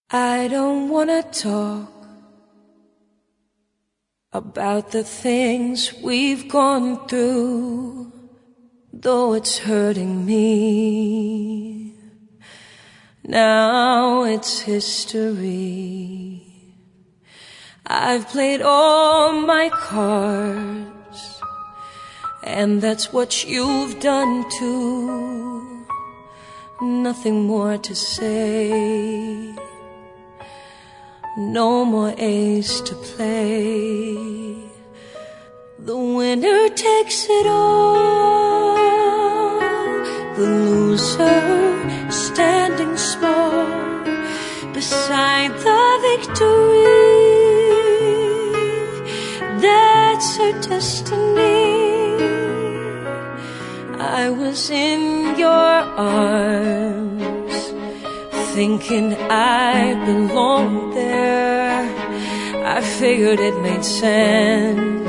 I don't wanna talk about the things we've gone through, though it's hurting me. Now it's history. I've played all my cards, and that's what you've done too. Nothing more to say, no more ace to play. The winner takes it all, the loser standing small beside the victory. That's her destiny. I was in your arms, thinking I belonged there. I figured it made sense,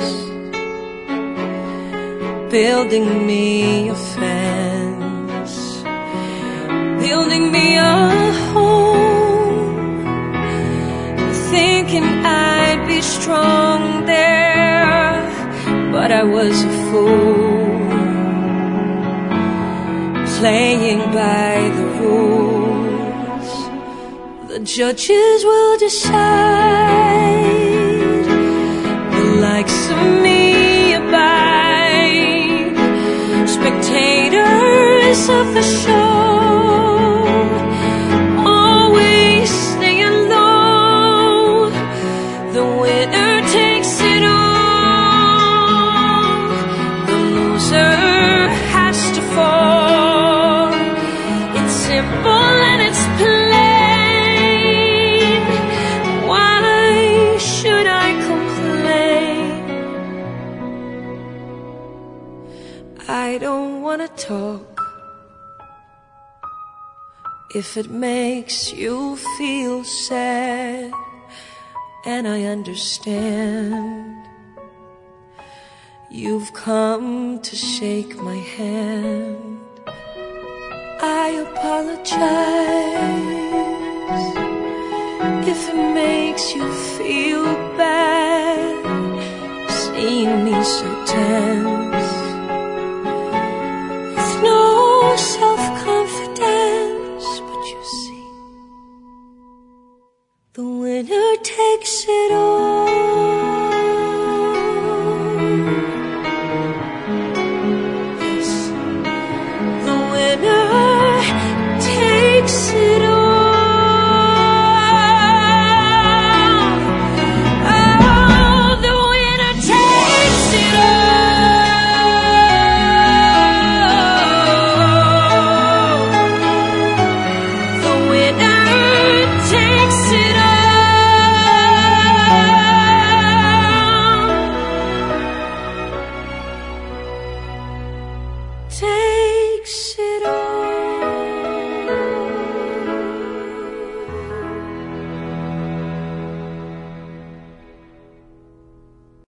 building me a fence, building me a home, thinking I'd be strong there. But I was a fool, playing by the rules. The judges will decide, the likes of me abide, spectators of the show, always staying low. The winner takes it all, the loser has to fall. It's simple and it's plain. Why should I complain? I don't wanna talk if it makes you feel sad, and I understand. You've come to shake my hand. I apologize if it makes you feel bad, seeing me so tense, with no self-confidence. But you see, the winner takes it all.